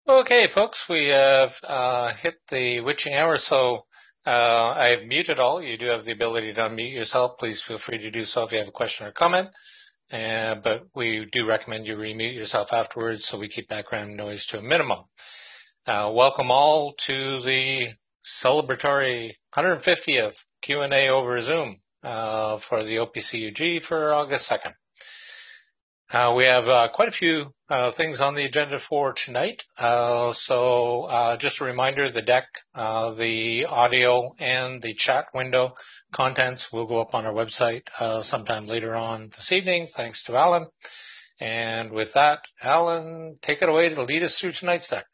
Okay, folks, we have hit the witching hour, so I've muted all. You do have the ability to unmute yourself. Please feel free to do so if you have a question or comment. But we do recommend you remute yourself afterwards so we keep background noise to a minimum. Welcome all to the celebratory 150th Q&A over Zoom for the OPCUG for August 2nd. We have quite a few things on the agenda for tonight. So just a reminder, the deck, the audio, and the chat window contents will go up on our website sometime later on this evening, thanks to Alan. And with that, Alan, take it away to lead us through tonight's deck.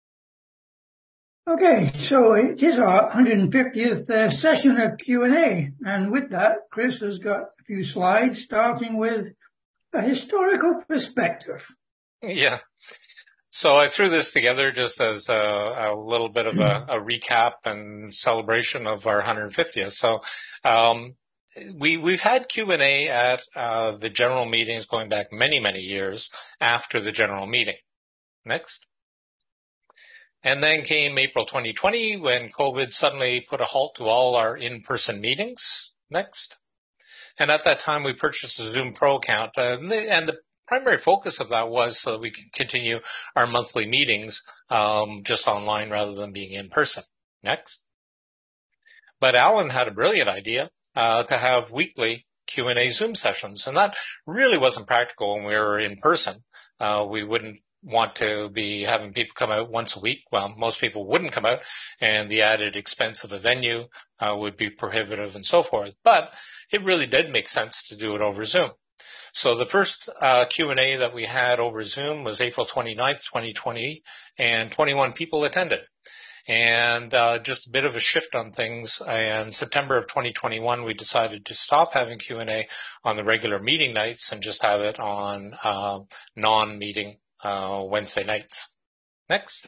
Okay, so it is our 150th session of Q&A, and with that, Chris has got a few slides, starting with a historical perspective. Yeah. So I threw this together just as a little bit of a recap and celebration of our 150th. So we've had Q&A at the general meetings going back many, many years after the general meeting. Next. And then came April 2020 when COVID suddenly put a halt to all our in-person meetings. Next. And at that time, we purchased a Zoom Pro account, and the primary focus of that was so that we could continue our monthly meetings just online rather than being in person. Next. But Alan had a brilliant idea to have weekly Q&A Zoom sessions, and that really wasn't practical when we were in person. We wouldn't want to be having people come out once a week. Well, most people wouldn't come out, and the added expense of a venue would be prohibitive and so forth. But it really did make sense to do it over Zoom. So the first Q&A that we had over Zoom was April 29th, 2020, and 21 people attended. And just a bit of a shift on things. In September of 2021, we decided to stop having Q&A on the regular meeting nights and just have it on non-meeting Wednesday nights. Next.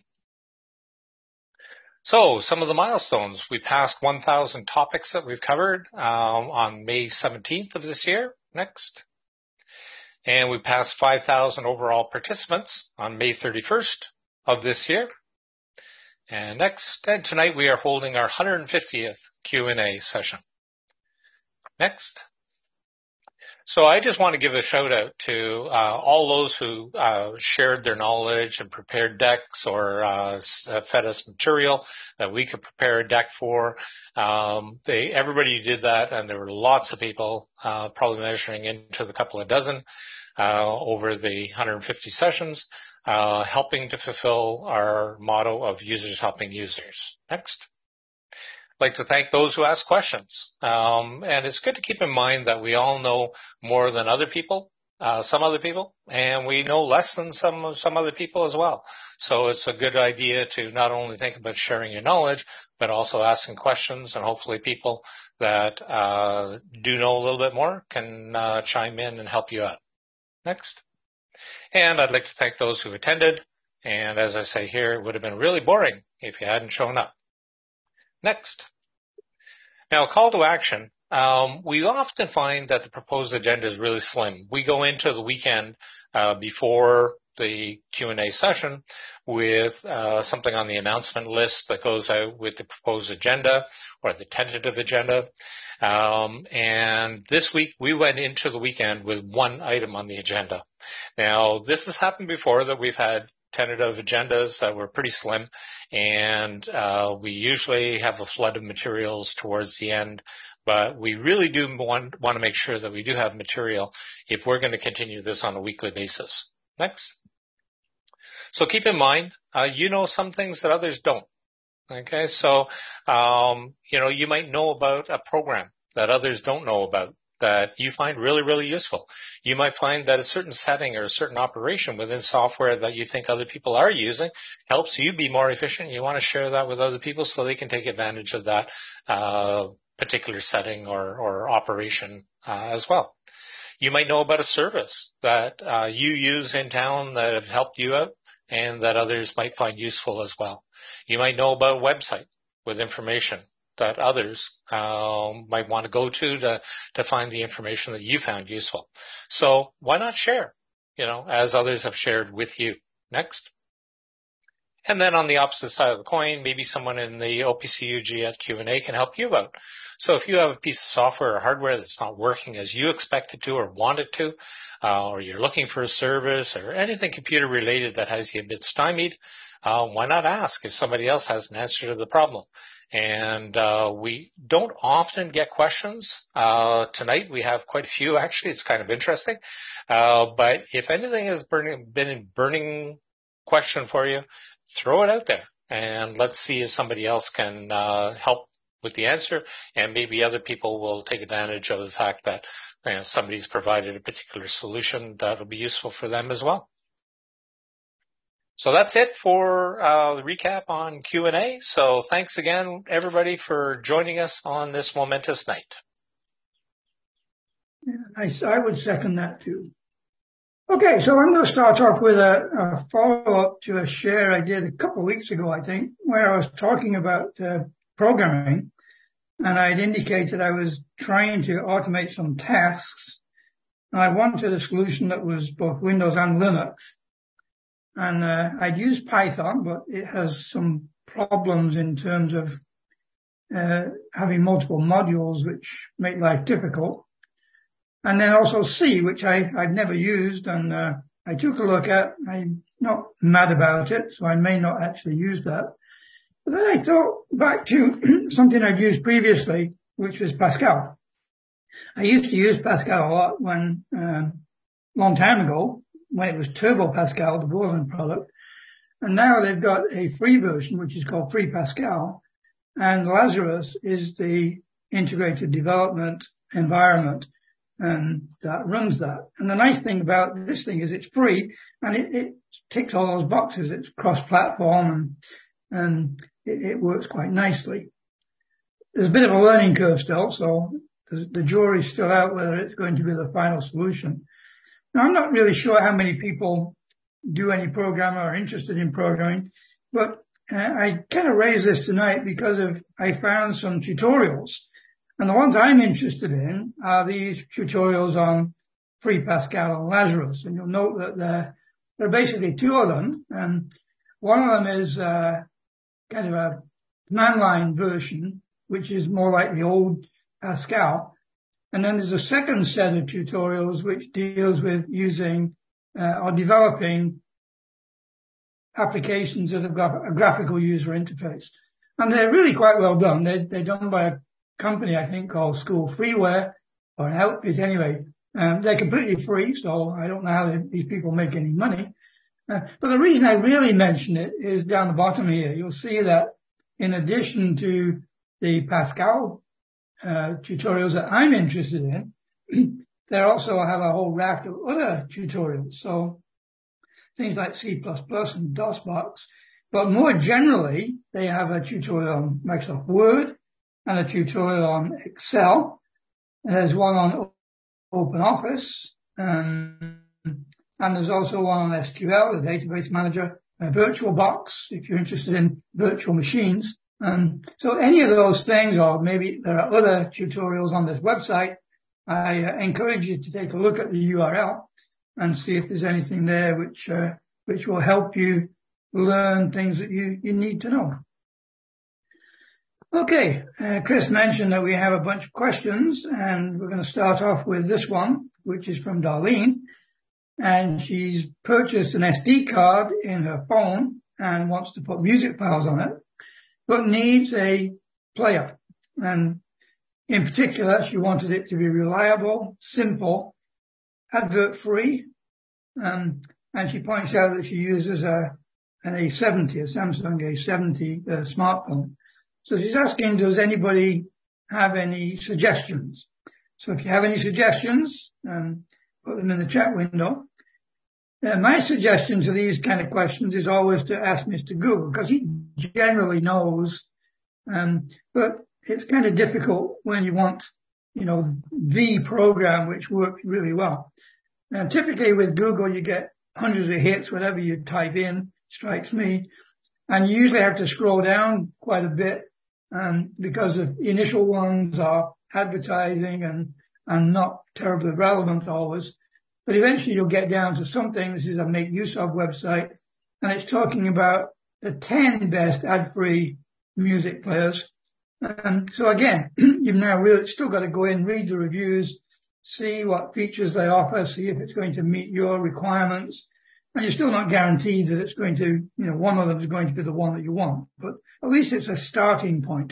So some of the milestones. We passed 1,000 topics that we've covered on May 17th of this year. Next. And we passed 5,000 overall participants on May 31st of this year. And next. And tonight we are holding our 150th Q&A session. Next. So I just want to give a shout out to all those who shared their knowledge and prepared decks or fed us material that we could prepare a deck for. Everybody did that, and there were lots of people, probably measuring into the couple of dozen over the 150 sessions, helping to fulfill our motto of users helping users. Next. I'd like to thank those who ask questions. And it's good to keep in mind that we all know more than other people, some other people, and we know less than some other people as well. So it's a good idea to not only think about sharing your knowledge, but also asking questions, and hopefully people that do know a little bit more can chime in and help you out. Next. And I'd like to thank those who attended. And as I say here, it would have been really boring if you hadn't shown up. Next. Now, call to action. We often find that the proposed agenda is really slim. We go into the weekend before the Q&A session with something on the announcement list that goes out with the proposed agenda or the tentative agenda. And this week, we went into the weekend with one item on the agenda. Now, this has happened before that we've had tentative agendas that were pretty slim, and we usually have a flood of materials towards the end, but we really do want to make sure that we do have material if we're going to continue this on a weekly basis. Next. So keep in mind, you know some things that others don't. Okay, so you might know about a program that others don't know about, that you find really, really useful. You might find that a certain setting or a certain operation within software that you think other people are using helps you be more efficient. You want to share that with other people so they can take advantage of that particular setting or operation as well. You might know about a service that you use in town that have helped you out and that others might find useful as well. You might know about a website with information that others might want to go to find the information that you found useful. So why not share, as others have shared with you. Next. And then on the opposite side of the coin, maybe someone in the OPC UG at Q&A can help you out. So if you have a piece of software or hardware that's not working as you expect it to or want it to, or you're looking for a service or anything computer related that has you a bit stymied, why not ask if somebody else has an answer to the problem? And we don't often get questions. Tonight we have quite a few, actually. It's kind of interesting. But if anything has been a burning question for you, throw it out there and let's see if somebody else can help with the answer, and maybe other people will take advantage of the fact that somebody's provided a particular solution that will be useful for them as well. So that's it for the recap on Q&A. So thanks again, everybody, for joining us on this momentous night. Yeah, I would second that too. Okay, so I'm going to start off with a follow-up to a share I did a couple of weeks ago, I think, where I was talking about programming, and I'd indicated I was trying to automate some tasks, and I wanted a solution that was both Windows and Linux. And I'd used Python, but it has some problems in terms of having multiple modules, which make life difficult. And then also C, which I've never used, and I took a look at. I'm not mad about it, so I may not actually use that. But then I thought back to something I'd used previously, which was Pascal. I used to use Pascal a lot when, long time ago, when it was Turbo Pascal, the Borland product. And now they've got a free version, which is called Free Pascal. And Lazarus is the integrated development environment that runs that. And the nice thing about this thing is it's free, and it ticks all those boxes. It's cross-platform, and it works quite nicely. There's a bit of a learning curve still, so the jury's still out whether it's going to be the final solution. Now, I'm not really sure how many people do any programming or are interested in programming, but I kind of raised this tonight because I found some tutorials. And the ones I'm interested in are these tutorials on Free Pascal and Lazarus. And you'll note that there are basically two of them. And one of them is kind of a command line version, which is more like the old Pascal. And then there's a second set of tutorials which deals with using or developing applications that have got a graphical user interface. And they're really quite well done. They're done by a company, I think, called School Freeware, or an outfit anyway. They're completely free, so I don't know how these people make any money. But the reason I really mention it is down the bottom here. You'll see that in addition to the Pascal tutorials that I'm interested in, they also have a whole raft of other tutorials. So things like C++ and DOSBox. But more generally, they have a tutorial on Microsoft Word and a tutorial on Excel. And there's one on OpenOffice. And there's also one on SQL, the database manager, VirtualBox, if you're interested in virtual machines. So any of those things, or maybe there are other tutorials on this website, I encourage you to take a look at the URL and see if there's anything there which will help you learn things that you need to know. Okay, Chris mentioned that we have a bunch of questions, and we're going to start off with this one, which is from Darlene. And she's purchased an SD card in her phone and wants to put music files on it, but needs a player. And in particular, she wanted it to be reliable, simple, advert-free, and she points out that she uses a Samsung A70 smartphone. So she's asking, does anybody have any suggestions? So if you have any suggestions, put them in the chat window. My suggestion to these kind of questions is always to ask Mr. Google, because he generally knows, but it's kind of difficult when you want, the program which works really well. And typically with Google, you get hundreds of hits, whatever you type in, strikes me. And you usually have to scroll down quite a bit, because the initial ones are advertising and not terribly relevant always. But eventually you'll get down to something. This is a make use of website, and it's talking about the 10 best ad-free music players. So again, you've now really still got to go in, read the reviews, see what features they offer, see if it's going to meet your requirements. And you're still not guaranteed that it's going to, one of them is going to be the one that you want. But at least it's a starting point.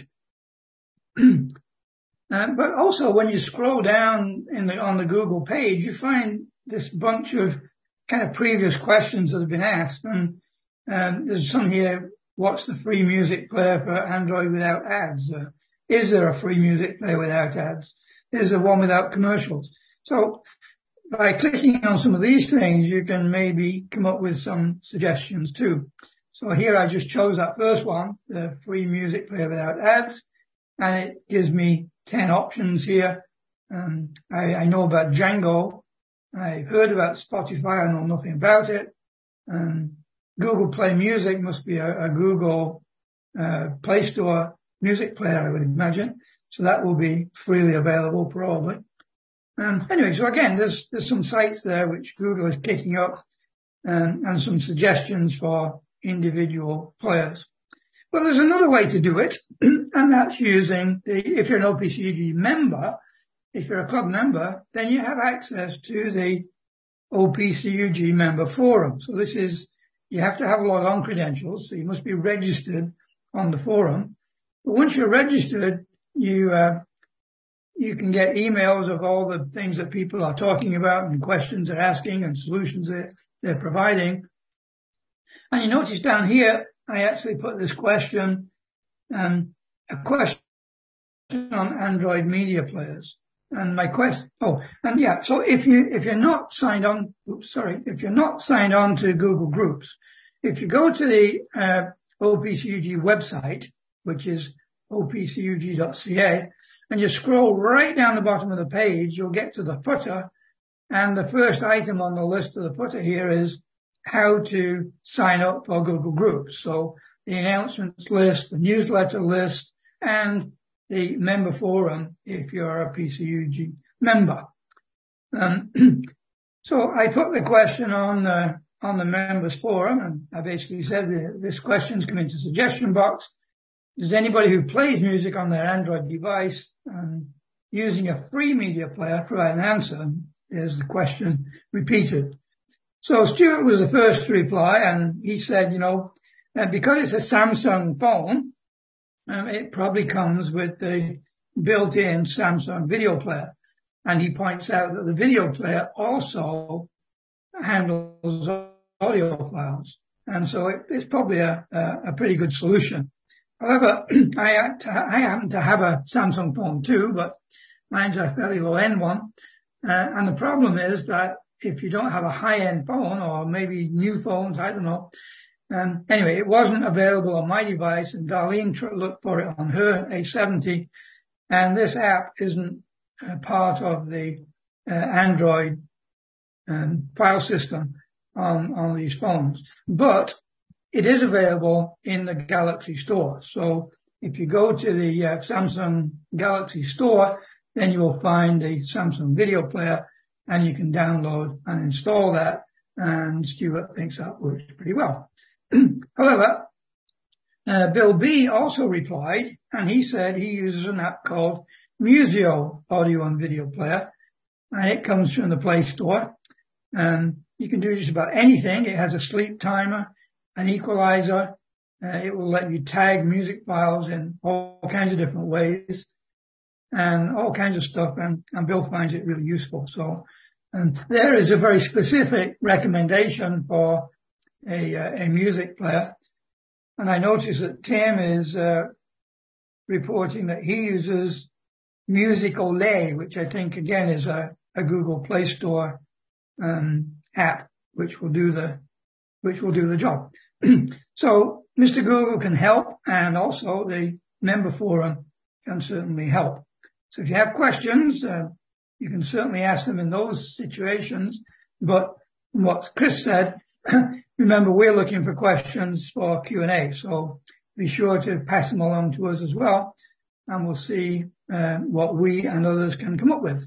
But also when you scroll down on the Google page, you find this bunch of kind of previous questions that have been asked. And there's some here, what's the free music player for Android without ads? Is there a free music player without ads? Is there one without commercials? So by clicking on some of these things, you can maybe come up with some suggestions too. So here I just chose that first one, the free music player without ads, and it gives me 10 options here. I know about Django. I've heard about Spotify. I know nothing about it. Google Play Music must be a Google Play Store music player, I would imagine. So that will be freely available probably. Anyway, so again, there's some sites there which Google is picking up and some suggestions for individual players. Well, there's another way to do it, and that's using if you're an OPCUG member, if you're a club member, then you have access to the OPCUG member forum. So you have to have log-on credentials, so you must be registered on the forum. But once you're registered, you can get emails of all the things that people are talking about and questions they're asking and solutions they're providing. And you notice down here, I actually put this question, a question on Android media players. And my question, so if you're not signed on, if you're not signed on to Google Groups, if you go to the OPCUG website, which is opcug.ca, and you scroll right down the bottom of the page, you'll get to the footer, and the first item on the list of the footer here is how to sign up for Google Groups. So the announcements list, the newsletter list, and the member forum if you're a PCUG member. So I put the question on the members forum, and I basically said this question's come into suggestion box. Does anybody who plays music on their Android device using a free media player provide an answer? Is the question repeated. So Stuart was the first to reply, and he said, because it's a Samsung phone, it probably comes with the built-in Samsung video player. And he points out that the video player also handles audio files. And so it's probably a pretty good solution. However, I happen to have a Samsung phone too, but mine's a fairly low-end one. And the problem is that if you don't have a high-end phone, or maybe new phones, I don't know. Anyway, it wasn't available on my device, and Darlene looked for it on her A70, and this app isn't part of the Android file system on these phones. But it is available in the Galaxy Store. So if you go to the Samsung Galaxy Store, then you will find the Samsung video player, and you can download and install that, and Stuart thinks that works pretty well. However, Bill B also replied, and he said he uses an app called Musio Audio and Video Player, and it comes from the Play Store. You can do just about anything. It has a sleep timer, an equalizer. It will let you tag music files in all kinds of different ways, and all kinds of stuff, and Bill finds it really useful. So there is a very specific recommendation for a music player. And I notice that Tim is reporting that he uses Musical.ly, which I think again is a Google Play Store app, which will do the job. So Mr. Google can help, and also the member forum can certainly help. So if you have questions, you can certainly ask them in those situations. But from what Chris said, remember, we're looking for questions for Q&A, so be sure to pass them along to us as well, and we'll see what we and others can come up with.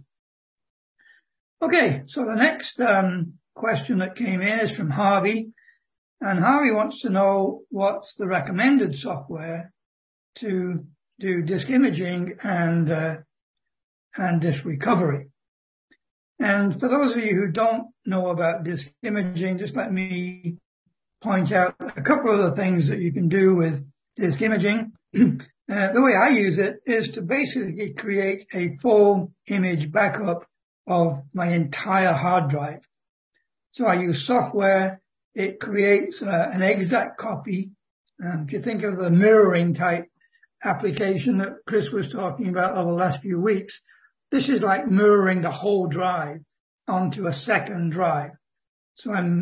Okay, so the next question that came in is from Harvey, And Harvey wants to know what's the recommended software to do disk imaging and disk recovery. And for those of you who don't know about disk imaging, just let me point out a couple of the things that you can do with disk imaging. The way I use it is to basically create a full image backup of my entire hard drive. So I use software. It creates an exact copy. If you think of the mirroring type application that Chris was talking about over the last few weeks, this is like mirroring the whole drive onto a second drive. So I'm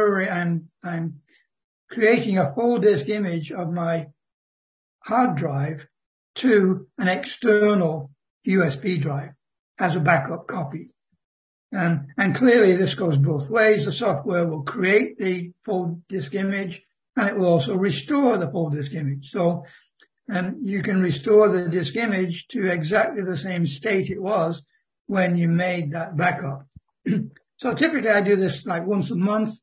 creating a full disk image of my hard drive to an external USB drive as a backup copy. And clearly this goes both ways. The software will create the full disk image and it will also restore the full disk image. So you can restore the disk image to exactly the same state it was when you made that backup. So typically I do this like once a month.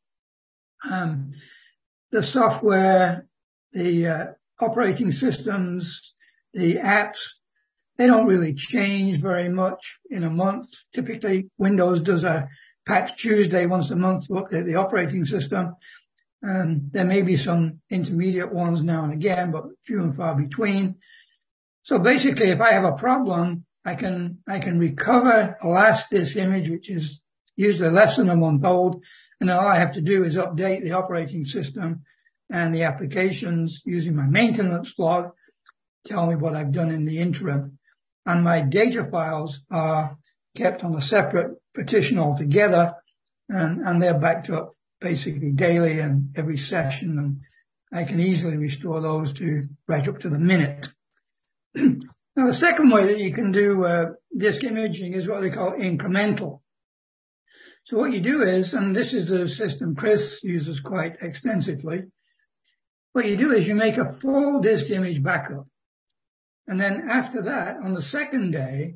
The software, the operating systems, the apps, they don't really change very much in a month. Typically, Windows does a patch Tuesday once a month to update the operating system. There may be some intermediate ones now and again, but few and far between. So basically, if I have a problem, I can recover a last disk image, which is usually less than a month old, and all I have to do is update the operating system and the applications using my maintenance log, tell me what I've done in the interim. And my data files are kept on a separate partition altogether, and they're backed up basically daily and every session, and I can easily restore those to right up to the minute. Now, the second way that you can do disk imaging is what they call incremental. So what you do is, and this is the system Chris uses quite extensively, what you do is you make a full disk image backup. And then after that, on the second day,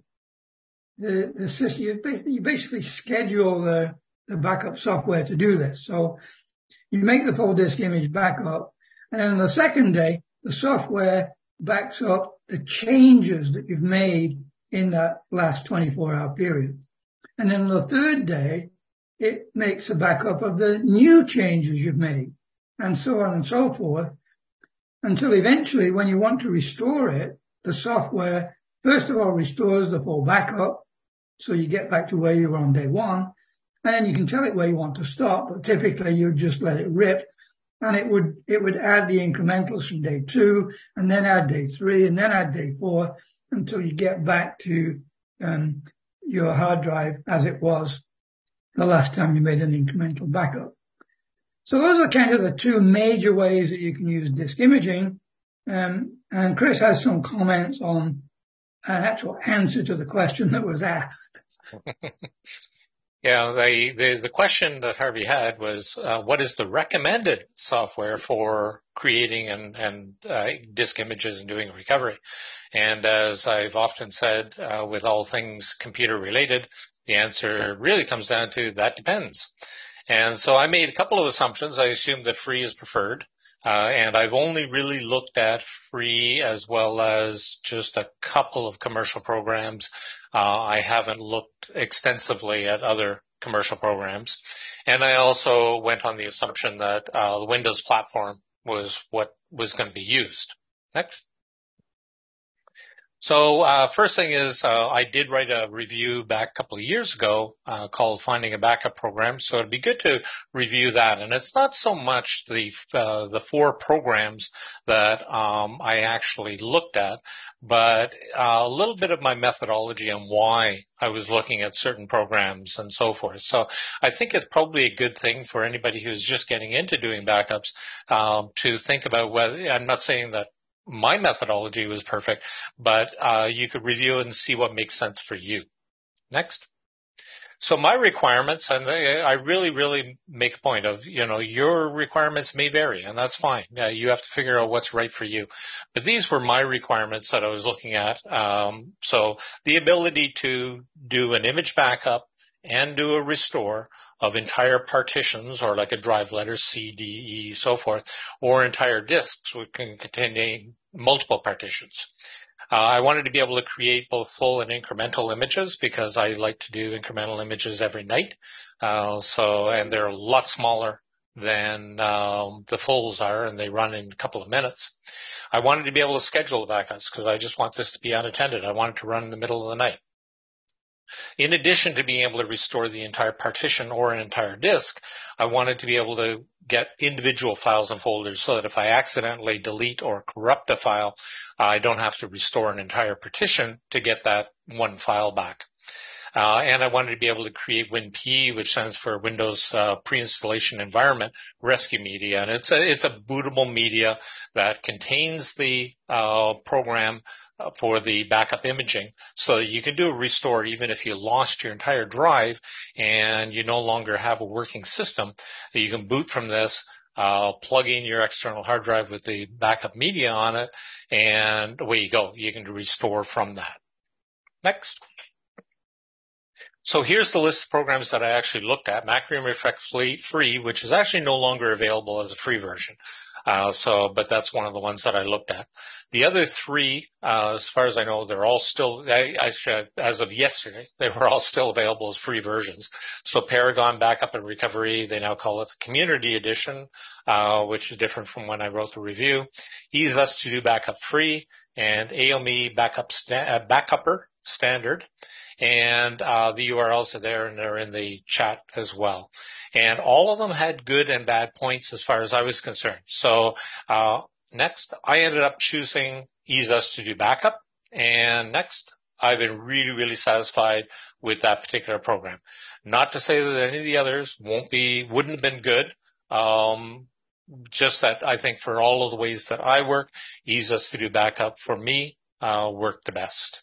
the system, you basically schedule the backup software to do this. So you make the full disk image backup, and then on the second day, the software backs up the changes that you've made in that last 24-hour period. And then on the third day, it makes a backup of the new changes you've made, and so on and so forth, until eventually, when you want to restore it, the software, first of all, restores the full backup, so you get back to where you were on day one, and then you can tell it where you want to stop, but typically you just let it rip, and it would add the incrementals from day 2, and then add day 3, and then add day 4, until you get back to your hard drive as it was the last time you made an incremental backup. So those are kind of the two major ways that you can use disk imaging. And Chris has some comments on an actual answer to the question that was asked. Yeah, the question that Harvey had was, what is the recommended software for creating and disk images and doing recovery? And as I've often said, with all things computer related, the answer really comes down to that depends. And so I made a couple of assumptions. I assumed that free is preferred. And I've only really looked at free as well as just a couple of commercial programs. I haven't looked extensively at other commercial programs. And I also went on the assumption that the Windows platform was what was going to be used. Next. So first thing is I did write a review back a couple of years ago called Finding a Backup Program, so it'd be good to review that. And it's not so much the 4 programs that I actually looked at, but a little bit of my methodology on why I was looking at certain programs and so forth. So I think it's probably a good thing for anybody who's just getting into doing backups to think about whether, I'm not saying that my methodology was perfect, but you could review it and see what makes sense for you. Next. So my requirements, and I really, really make a point of, your requirements may vary, and that's fine. You have to figure out what's right for you. But these were my requirements that I was looking at. So the ability to do an image backup and do a restore of entire partitions, or like a drive letter C, D, E, so forth, or entire disks, which can contain multiple partitions. I wanted to be able to create both full and incremental images because I like to do incremental images every night. And they're a lot smaller than the fulls are, and they run in a couple of minutes. I wanted to be able to schedule the backups because I just want this to be unattended. I want it to run in the middle of the night. In addition to being able to restore the entire partition or an entire disk, I wanted to be able to get individual files and folders so that if I accidentally delete or corrupt a file, I don't have to restore an entire partition to get that one file back. And I wanted to be able to create WinPE, which stands for Windows Pre-Installation Environment Rescue Media. And it's a bootable media that contains the program for the backup imaging, so that you can do a restore even if you lost your entire drive and you no longer have a working system. You can boot from this, plug in your external hard drive with the backup media on it, and away you go. You can restore from that. Next. So here's the list of programs that I actually looked at. Macrium Reflect Free, which is actually no longer available as a free version. But that's one of the ones that I looked at. The other three, as far as I know, they're all still, as of yesterday, they were all still available as free versions. So Paragon Backup and Recovery, they now call it the Community Edition, which is different from when I wrote the review. Ease Us to Do Backup Free, and AOME Backupper Standard. And the URLs are there, and they're in the chat as well. And all of them had good and bad points as far as I was concerned. So next, I ended up choosing Ease Us to Do Backup. And next, I've been really, really satisfied with that particular program. Not to say that any of the others wouldn't have been good. Just that I think for all of the ways that I work, Ease Us to Do Backup for me worked the best.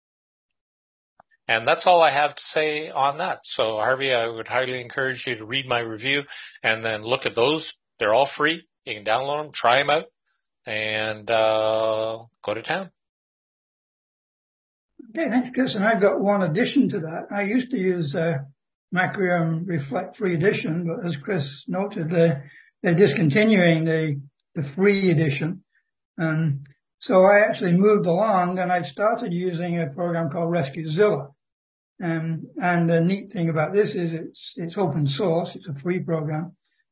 And that's all I have to say on that. So, Harvey, I would highly encourage you to read my review and then look at those. They're all free. You can download them, try them out, and go to town. Okay, thanks, Chris. And I've got one addition to that. I used to use Macrium Reflect Free Edition, but as Chris noted, they're discontinuing the free edition. So I actually moved along and I started using a program called RescueZilla. And the neat thing about this is it's open source. It's a free program.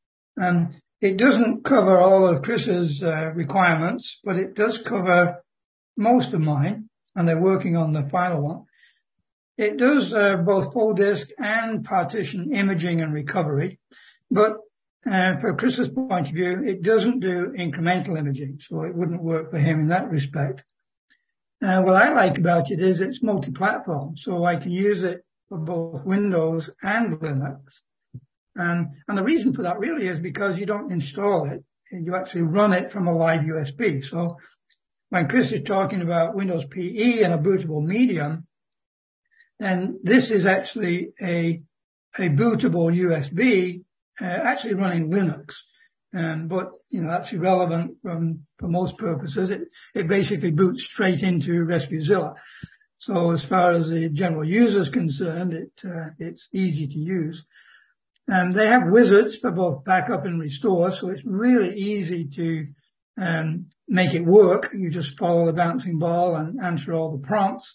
It doesn't cover all of Chris's requirements, but it does cover most of mine, and they're working on the final one. It does both full disk and partition imaging and recovery, but for Chris's point of view, it doesn't do incremental imaging, so it wouldn't work for him in that respect. What I like about it is it's multi-platform, so I can use it for both Windows and Linux. And the reason for that really is because you don't install it, you actually run it from a live USB. So when Chris is talking about Windows PE and a bootable medium, then this is actually a bootable USB actually running Linux. But, that's irrelevant for most purposes. It basically boots straight into RescueZilla. So as far as the general user is concerned, it's easy to use. And they have wizards for both backup and restore, so it's really easy to make it work. You just follow the bouncing ball and answer all the prompts.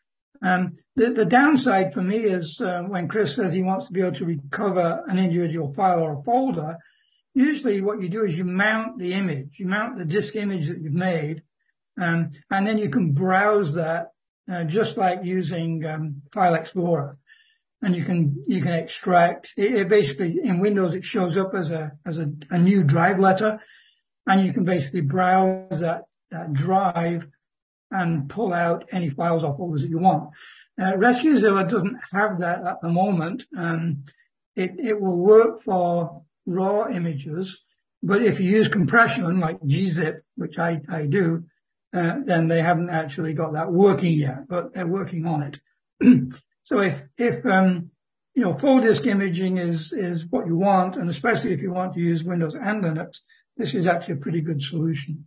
The downside for me is when Chris says he wants to be able to recover an individual file or a folder, usually what you do is you mount the image, you mount the disk image that you've made, and then you can browse that just like using File Explorer. And you can extract it basically in Windows. It shows up as a new drive letter, and you can basically browse that drive and pull out any files or folders that you want. RescueZilla doesn't have that at the moment. It will work for raw images, but if you use compression like gzip, which I do, then they haven't actually got that working yet, but they're working on it. So if full disk imaging is what you want, and especially if you want to use Windows and Linux, this is actually a pretty good solution.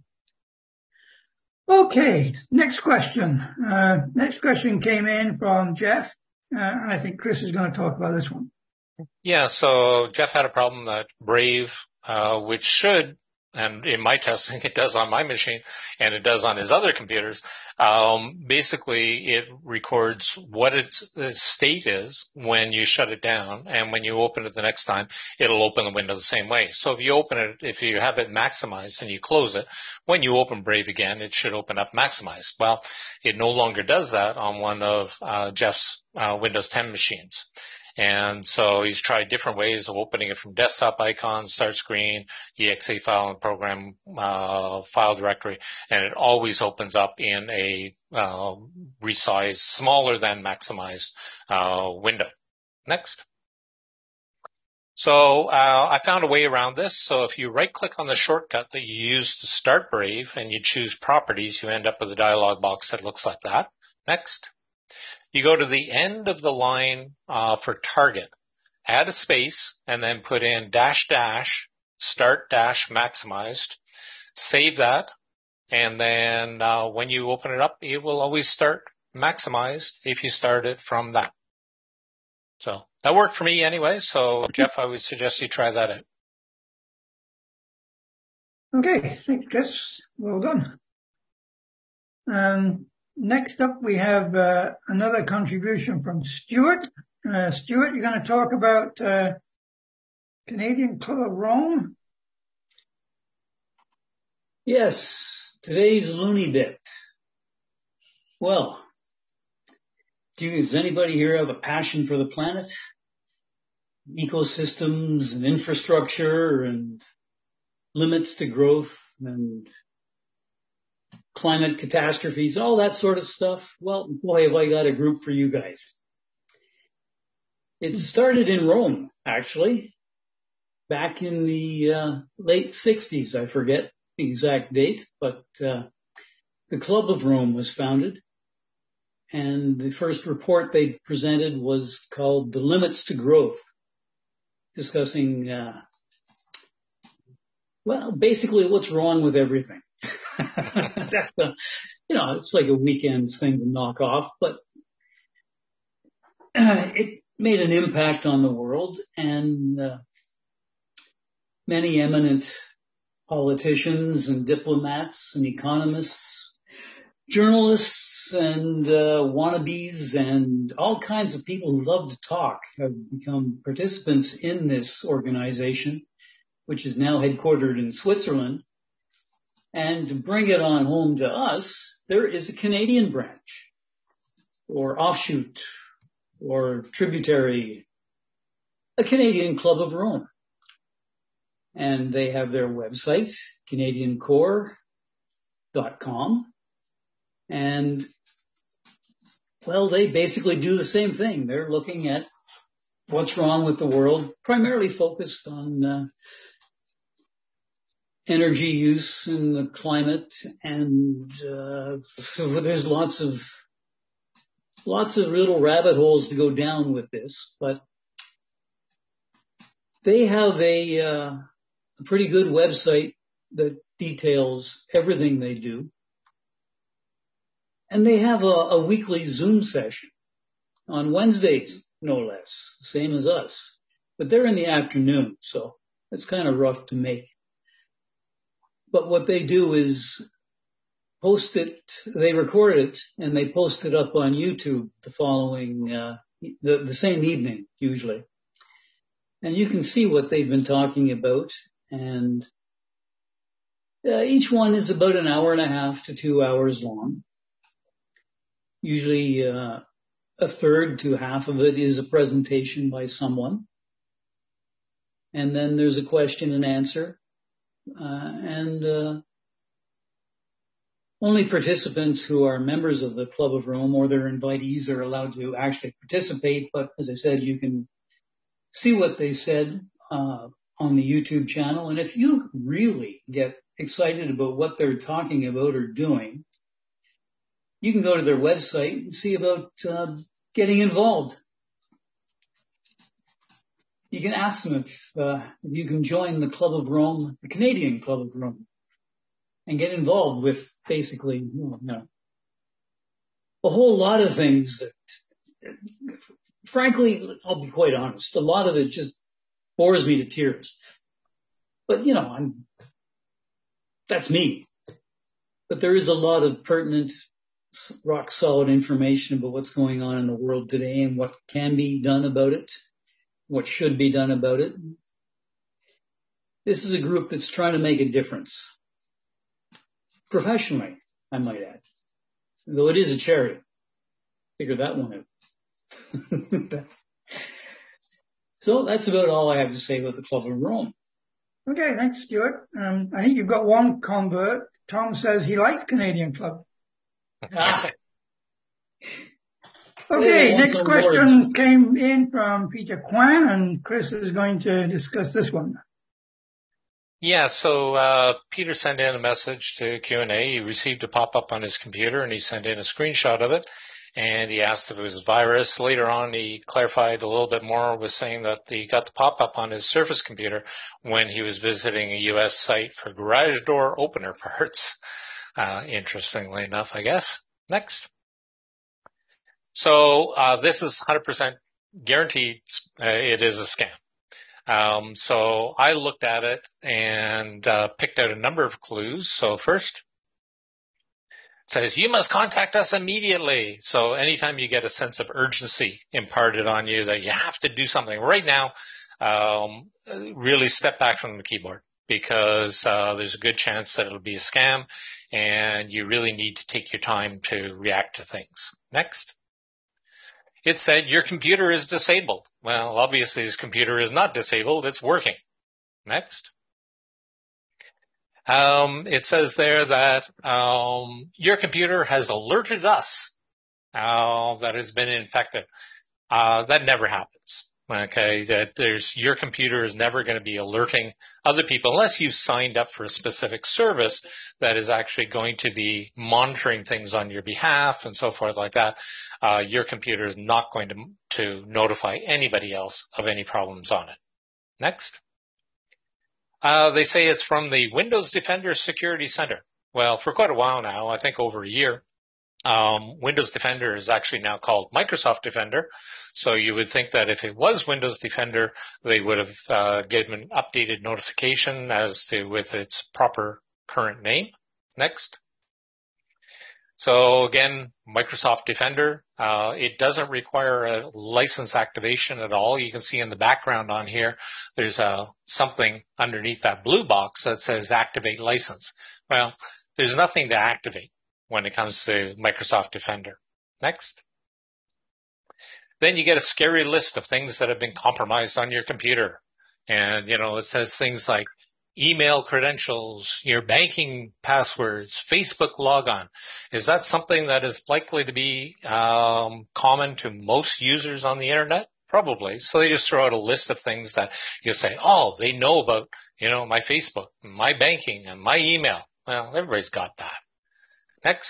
Okay, next question. Next question came in from Jeff, I think Chris is going to talk about this one. Yeah, so Jeff had a problem that Brave, which should, and in my testing it does on my machine, and it does on his other computers, basically it records what its state is when you shut it down, and when you open it the next time, it'll open the window the same way. So if you have it maximized and you close it, when you open Brave again, it should open up maximized. Well, it no longer does that on one of Jeff's Windows 10 machines. And so he's tried different ways of opening it from desktop icons, start screen, exe file, and program file directory, and it always opens up in a resized, smaller than maximized window. Next. So I found a way around this. So if you right-click on the shortcut that you use to start Brave and you choose Properties, you end up with a dialog box that looks like that. Next. You go to the end of the line for target, add a space, and then put in -- start - maximized. Save that, and then when you open it up, it will always start maximized if you start it from that. So that worked for me anyway. So Jeff, I would suggest you try that out. Okay, thanks, Chris. Well done. Next up, we have another contribution from Stuart. Stuart, you're going to talk about Canadian Club of Rome? Yes, today's loony bit. Well, does anybody here have a passion for the planet? Ecosystems and infrastructure and limits to growth and climate catastrophes, all that sort of stuff. Well, boy, have I got a group for you guys. It started in Rome, actually, back in the late 60s. I forget the exact date, but the Club of Rome was founded. And the first report they presented was called The Limits to Growth, discussing, basically what's wrong with everything. That's it's like a weekend thing to knock off, but it made an impact on the world, and many eminent politicians and diplomats and economists, journalists and wannabes and all kinds of people who love to talk have become participants in this organization, which is now headquartered in Switzerland. And to bring it on home to us, there is a Canadian branch or offshoot or tributary, a Canadian Club of Rome. And they have their website, CanadianCore.com. And, well, they basically do the same thing. They're looking at what's wrong with the world, primarily focused on energy use and the climate, and there's lots of little rabbit holes to go down with this, but they have a pretty good website that details everything they do, and they have a weekly Zoom session on Wednesdays, no less, same as us, but they're in the afternoon, so it's kind of rough to make. But what they do is post it, they record it, and they post it up on YouTube the following, the same evening, usually. And you can see what they've been talking about. And each one is about an hour and a half to 2 hours long. Usually a third to half of it is a presentation by someone. And then there's a question and answer. And only participants who are members of the Club of Rome or their invitees are allowed to actually participate. But as I said, you can see what they said on the YouTube channel. And if you really get excited about what they're talking about or doing, you can go to their website and see about getting involved. You can ask them if you can join the Club of Rome, the Canadian Club of Rome, and get involved with basically a whole lot of things that frankly, I'll be quite honest, a lot of it just bores me to tears. But, you know, that's me. But there is a lot of pertinent, rock solid information about what's going on in the world today and what can be done about it, what should be done about it. This is a group that's trying to make a difference. Professionally, I might add. Though it is a charity. Figure that one out. So that's about all I have to say about the Club of Rome. Okay, thanks, Stuart. I think you've got one convert. Tom says he liked Canadian Club. Okay, next question came in from Peter Kwan, and Chris is going to discuss this one. Yeah, so Peter sent in a message to Q&A. He received a pop-up on his computer, and he sent in a screenshot of it, and he asked if it was a virus. Later on, he clarified a little bit more, was saying that he got the pop-up on his Surface computer when he was visiting a U.S. site for garage door opener parts. Interestingly enough, I guess. Next. So this is 100% guaranteed it is a scam. So I looked at it and picked out a number of clues. So first, it says, you must contact us immediately. So anytime you get a sense of urgency imparted on you that you have to do something right now, really step back from the keyboard, because there's a good chance that it'll be a scam and you really need to take your time to react to things. Next. It said, your computer is disabled. Well, obviously his computer is not disabled. It's working. Next. It says there that your computer has alerted us that has been infected. That never happens. Okay, that your computer is never going to be alerting other people unless you've signed up for a specific service that is actually going to be monitoring things on your behalf and so forth like that. Your computer is not going to notify anybody else of any problems on it. Next. They say it's from the Windows Defender Security Center. Well, for quite a while now, I think over a year, Windows Defender is actually now called Microsoft Defender. So you would think that if it was Windows Defender, they would have given an updated notification as to with its proper current name. Next. So again, Microsoft Defender, it doesn't require a license activation at all. You can see in the background on here, there's something underneath that blue box that says activate license. Well, there's nothing to activate when it comes to Microsoft Defender. Next. Then you get a scary list of things that have been compromised on your computer. And, you know, it says things like email credentials, your banking passwords, Facebook logon. Is that something that is likely to be common to most users on the internet? Probably. So they just throw out a list of things that you say, oh, they know about, you know, my Facebook, my banking, and my email. Well, everybody's got that. Next.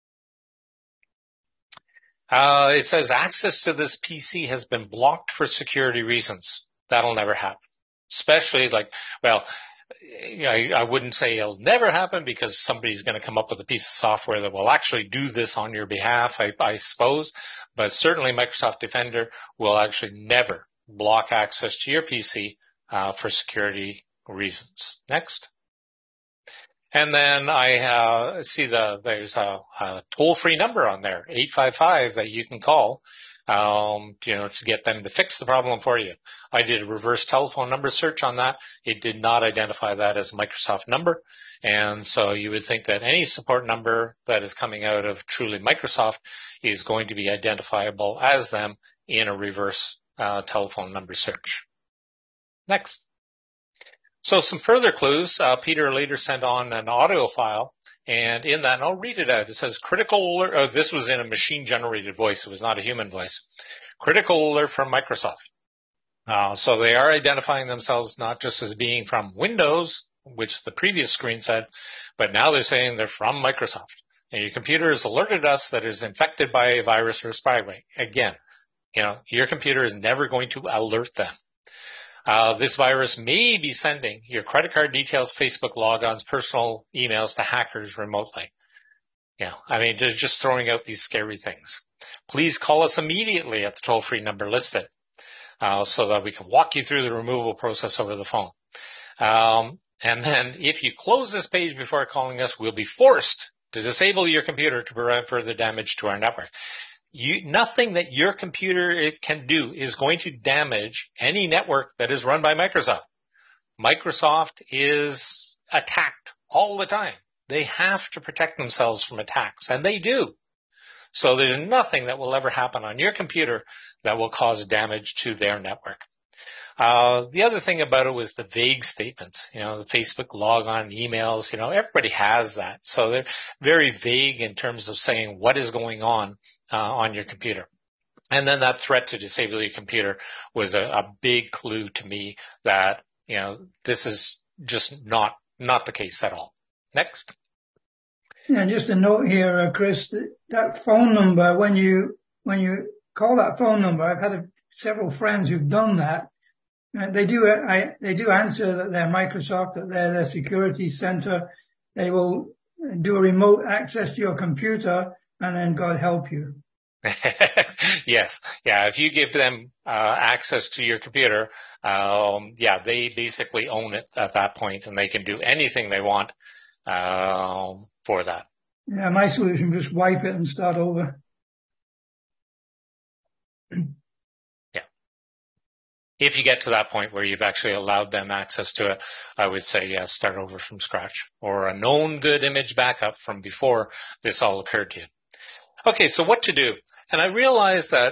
It says access to this PC has been blocked for security reasons. That'll never happen. Especially like, well, I wouldn't say it'll never happen because somebody's going to come up with a piece of software that will actually do this on your behalf, I suppose. But certainly Microsoft Defender will actually never block access to your PC for security reasons. Next. And then I see there's a toll-free number on there, 855, that you can call, to get them to fix the problem for you. I did a reverse telephone number search on that. It did not identify that as a Microsoft number. And so you would think that any support number that is coming out of truly Microsoft is going to be identifiable as them in a reverse telephone number search. Next. So some further clues, Peter later sent on an audio file, and in that, and I'll read it out. It says, critical alert, this was in a machine-generated voice. It was not a human voice. Critical alert from Microsoft. So they are identifying themselves not just as being from Windows, which the previous screen said, but now they're saying they're from Microsoft. And your computer has alerted us that it is infected by a virus or spyware. Again, your computer is never going to alert them. This virus may be sending your credit card details, Facebook logons, personal emails to hackers remotely. I mean, they're just throwing out these scary things. Please call us immediately at the toll-free number listed so that we can walk you through the removal process over the phone. And then if you close this page before calling us, we'll be forced to disable your computer to prevent further damage to our network. Nothing that your computer can do is going to damage any network that is run by Microsoft. Microsoft is attacked all the time. They have to protect themselves from attacks, and they do. So there's nothing that will ever happen on your computer that will cause damage to their network. The other thing about it was the vague statements, the Facebook logon emails, everybody has that. So they're very vague in terms of saying what is going on your computer. And then that threat to disable your computer was a big clue to me that, this is just not the case at all. Next. Yeah, just a note here, Chris, that phone number, when you call that phone number, I've had several friends who've done that. They do answer that they're Microsoft, that they're their security center. They will do a remote access to your computer, and then God help you. Yes. Yeah. If you give them access to your computer, they basically own it at that point, and they can do anything they want for that. Yeah, my solution, just wipe it and start over. Yeah. If you get to that point where you've actually allowed them access to it, I would say, yes, start over from scratch, or a known good image backup from before this all occurred to you. Okay, so what to do? And I realized that,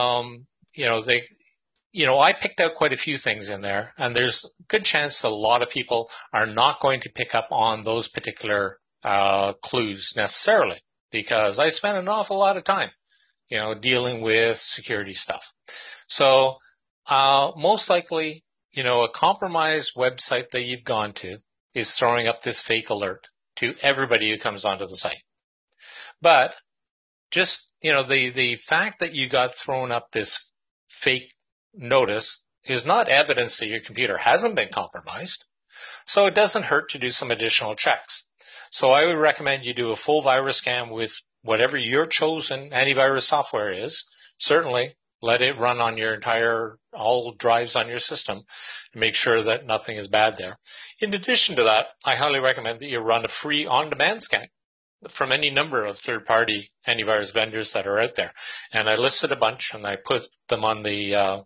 I picked out quite a few things in there, and there's a good chance a lot of people are not going to pick up on those particular clues necessarily, because I spent an awful lot of time, dealing with security stuff. So most likely, a compromised website that you've gone to is throwing up this fake alert to everybody who comes onto the site. But just, the fact that you got thrown up this fake notice is not evidence that your computer hasn't been compromised. So it doesn't hurt to do some additional checks. So I would recommend you do a full virus scan with whatever your chosen antivirus software is. Certainly let it run on your all drives on your system to make sure that nothing is bad there. In addition to that, I highly recommend that you run a free on-demand scan from any number of third-party antivirus vendors that are out there. And I listed a bunch, and I put them on the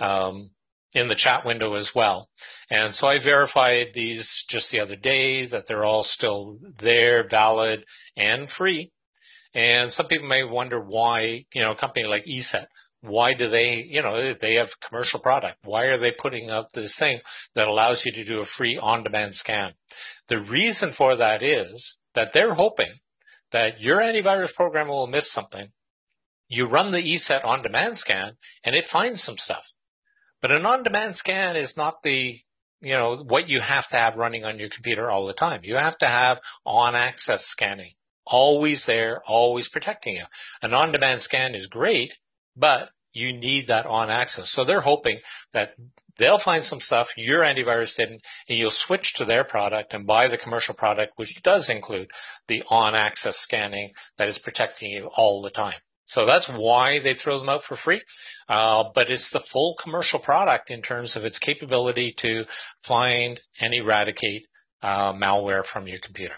in the chat window as well. And so I verified these just the other day, that they're all still there, valid, and free. And some people may wonder why, a company like ESET, why do they, they have commercial product. Why are they putting up this thing that allows you to do a free on-demand scan? The reason for that is that they're hoping that your antivirus program will miss something. You run the ESET on-demand scan, and it finds some stuff. But an on-demand scan is not what you have to have running on your computer all the time. You have to have on-access scanning, always there, always protecting you. An on-demand scan is great, but you need that on-access. So they're hoping that they'll find some stuff your antivirus didn't, and you'll switch to their product and buy the commercial product, which does include the on-access scanning that is protecting you all the time. So that's why they throw them out for free. But it's the full commercial product in terms of its capability to find and eradicate malware from your computer.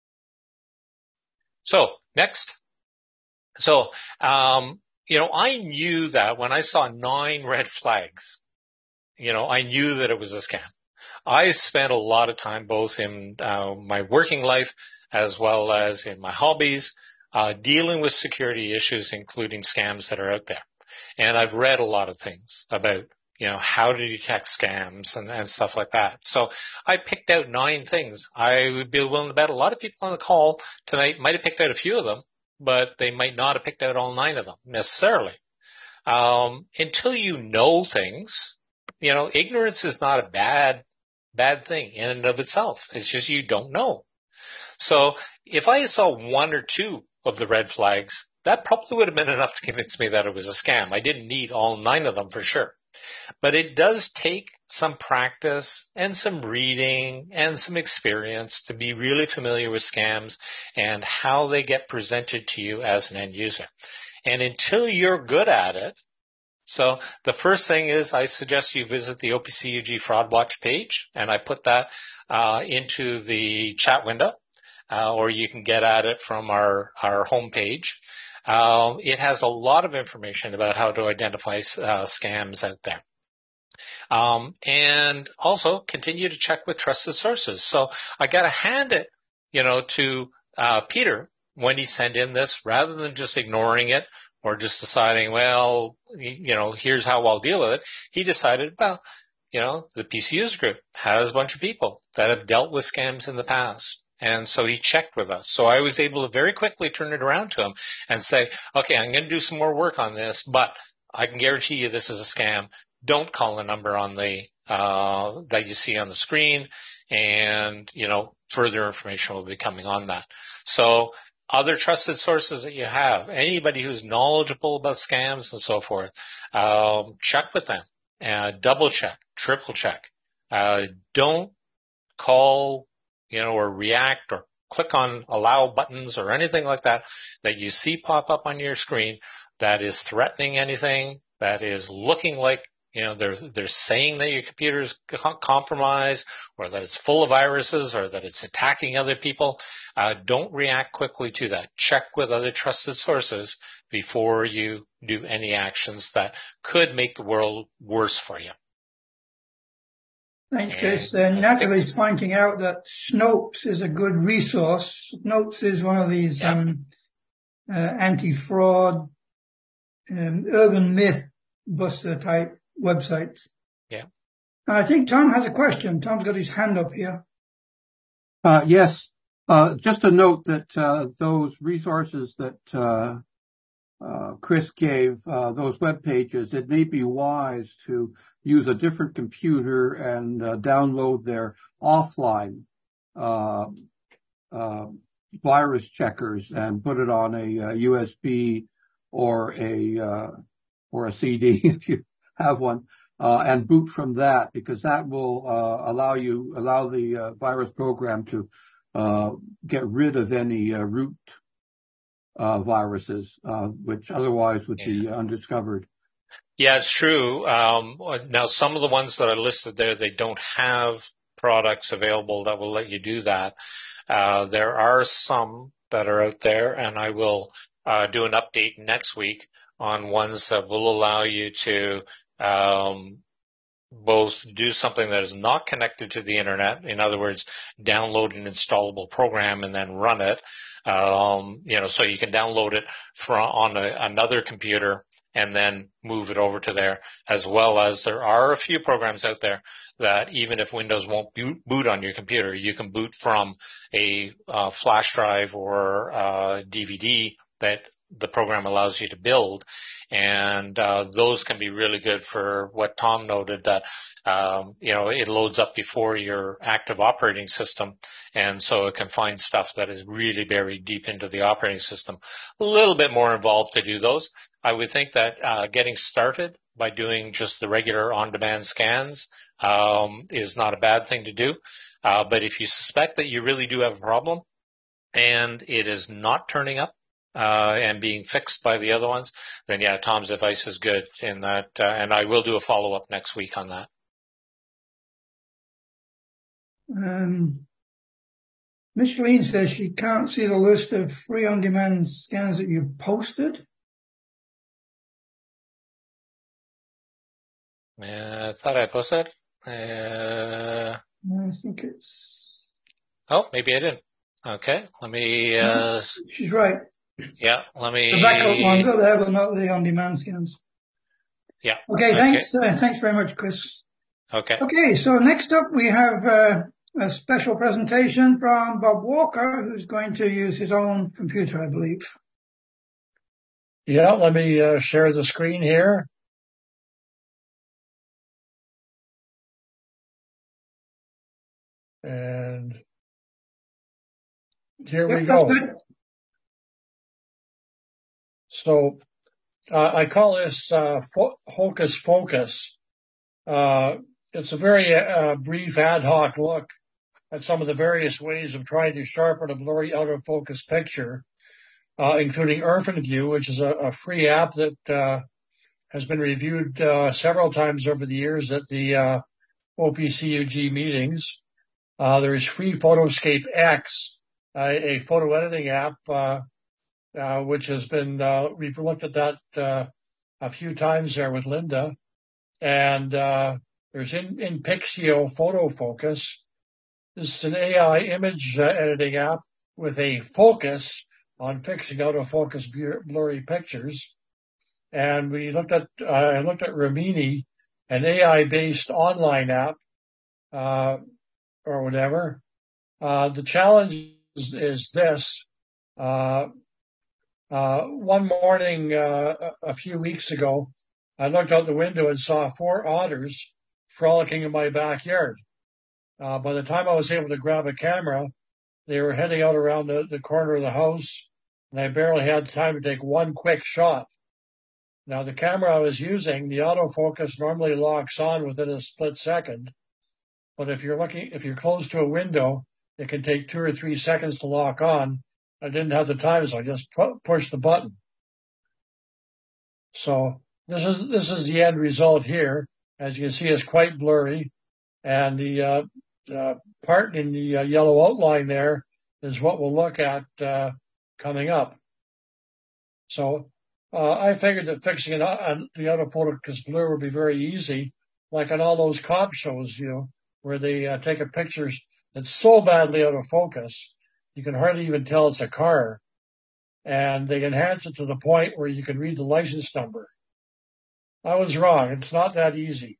So next. So, I knew that when I saw 9 red flags, I knew that it was a scam. I spent a lot of time both in my working life as well as in my hobbies dealing with security issues, including scams that are out there. And I've read a lot of things about, how to detect scams and stuff like that. So I picked out 9 things. I would be willing to bet a lot of people on the call tonight might have picked out a few of them, but they might not have picked out all 9 of them necessarily. Until you know things, ignorance is not a bad thing in and of itself. It's just you don't know. So if I saw 1 or 2 of the red flags, that probably would have been enough to convince me that it was a scam. I didn't need all 9 of them for sure. But it does take some practice and some reading and some experience to be really familiar with scams and how they get presented to you as an end user. And until you're good at it, so the first thing is I suggest you visit the OPCUG Fraud Watch page, and I put that into the chat window, or you can get at it from our homepage. It has a lot of information about how to identify scams out there. And also continue to check with trusted sources. So I got to hand it, to Peter when he sent in this, rather than just ignoring it or just deciding, well, here's how I'll deal with it. He decided, well, the PC User Group has a bunch of people that have dealt with scams in the past. And so he checked with us. So I was able to very quickly turn it around to him and say, okay, I'm going to do some more work on this, but I can guarantee you this is a scam. Don't call the number on the that you see on the screen, and further information will be coming on that. So other trusted sources that you have, anybody who's knowledgeable about scams and so forth, check with them, double check, triple check. Don't call, or react or click on allow buttons or anything like that you see pop up on your screen that is threatening anything, that is looking like they're saying that your computer is compromised, or that it's full of viruses, or that it's attacking other people. Don't react quickly to that. Check with other trusted sources before you do any actions that could make the world worse for you. Thanks, Chris. Natalie's pointing out that Snopes is a good resource. Snopes is one of these anti-fraud, urban myth buster type websites. Yeah. I think Tom has a question. Tom's got his hand up here. Yes. Just a note that those resources that Chris gave, those web pages, it may be wise to use a different computer and download their offline virus checkers and put it on a USB or a CD if you have one, and boot from that, because that will allow the virus program to get rid of any root viruses, which otherwise would be undiscovered. Yeah, it's true. Now, some of the ones that are listed there, they don't have products available that will let you do that. There are some that are out there, and I will do an update next week on ones that will allow you to both do something that is not connected to the internet. In other words, download an installable program and then run it. So you can download it on another computer and then move it over to there, as well as there are a few programs out there that even if Windows won't boot on your computer, you can boot from a flash drive or DVD that the program allows you to build. And those can be really good for what Tom noted, that it loads up before your active operating system, and so it can find stuff that is really buried deep into the operating system. A little bit more involved to do those. I would think that getting started by doing just the regular on-demand scans is not a bad thing to do. But if you suspect that you really do have a problem and it is not turning up, and being fixed by the other ones, then yeah, Tom's advice is good in that, and I will do a follow-up next week on that. Micheline says she can't see the list of free on-demand scans that you've posted. I thought I posted. I think it's... Oh, maybe I didn't. Okay, let me... She's right. Yeah, let me... The backup ones are there, but not the on-demand scans. Yeah. Okay, thanks very much, Chris. Okay. Okay, so next up we have a special presentation from Bob Walker, who's going to use his own computer, I believe. Yeah, let me share the screen here. And here we go. So I call this Hocus Focus, It's a very brief ad hoc look at some of the various ways of trying to sharpen a blurry out of focus picture, including OrphanView, which is a free app that has been reviewed several times over the years at the OPCUG meetings. There's Free Photoscape X, a photo editing app, which has been, we've looked at that a few times there with Linda. And there's InPixio Photo Focus. This is an AI image editing app with a focus on fixing out of focus blurry pictures. And we looked at, I looked at Rimini, an AI-based online app, or whatever. The challenge is this. One morning, a few weeks ago, I looked out the window and saw 4 otters frolicking in my backyard. By the time I was able to grab a camera, they were heading out around the corner of the house, and I barely had time to take one quick shot. Now, the camera I was using, the autofocus normally locks on within a split second, but if you're close to a window, it can take 2 or 3 seconds to lock on. I didn't have the time, so I just pushed the button. So this is the end result here. As you can see, it's quite blurry, and the part in the yellow outline there is what we'll look at coming up. So I figured that fixing the autofocus blur would be very easy, like on all those cop shows, where they take a picture that's so badly out of focus, you can hardly even tell it's a car, and they enhance it to the point where you can read the license number. I was wrong. It's not that easy.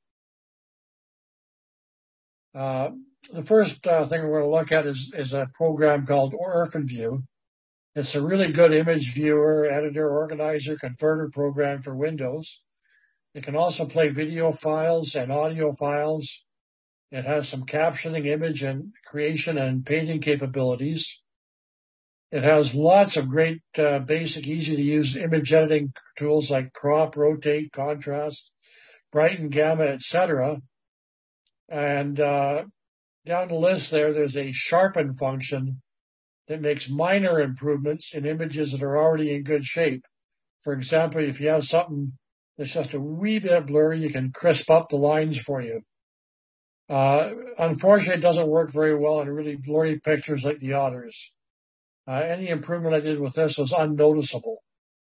The first thing we're going to look at is a program called OrphanView. It's a really good image viewer, editor, organizer, converter program for Windows. It can also play video files and audio files. It has some captioning, image and creation and painting capabilities. It has lots of great basic, easy-to-use image editing tools like crop, rotate, contrast, brighten, gamma, etc. And down the list there's a sharpen function that makes minor improvements in images that are already in good shape. For example, if you have something that's just a wee bit blurry, you can crisp up the lines for you. Unfortunately, it doesn't work very well in really blurry pictures like the others. Any improvement I did with this was unnoticeable.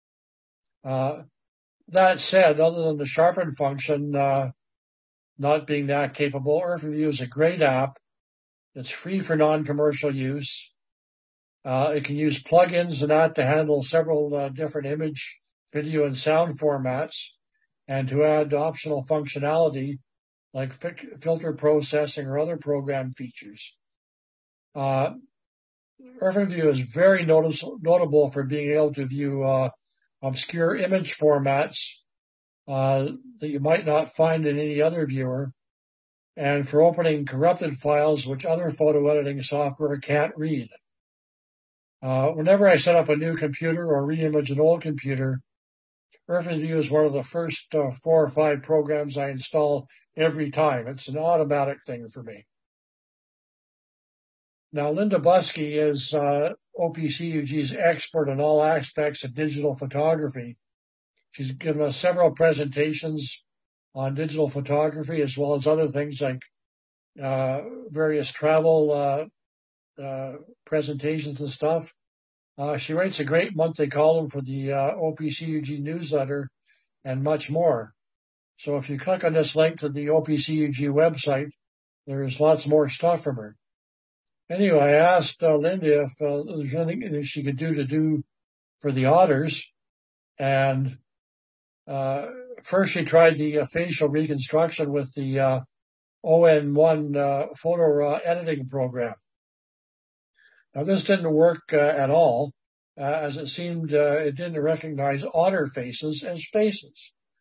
That said, other than the sharpen function not being that capable, OrphanView is a great app. It's free for non-commercial use. It can use plugins and that to handle several different image, video, and sound formats, and to add optional functionality like filter processing or other program features. OrphanView is very notable for being able to view obscure image formats that you might not find in any other viewer, and for opening corrupted files which other photo editing software can't read. Whenever I set up a new computer or reimage an old computer, OrphanView is one of the first 4 or 5 programs I install every time. It's an automatic thing for me. Now, Linda Buskey is OPCUG's expert in all aspects of digital photography. She's given us several presentations on digital photography, as well as other things like various travel presentations and stuff. She writes a great monthly column for the OPCUG newsletter and much more. So if you click on this link to the OPCUG website, there's lots more stuff from her. Anyway, I asked Linda if there's anything she could do for the otters. And first she tried the facial reconstruction with the ON1 photo editing program. Now, this didn't work at all, as it seemed it didn't recognize otter faces as faces.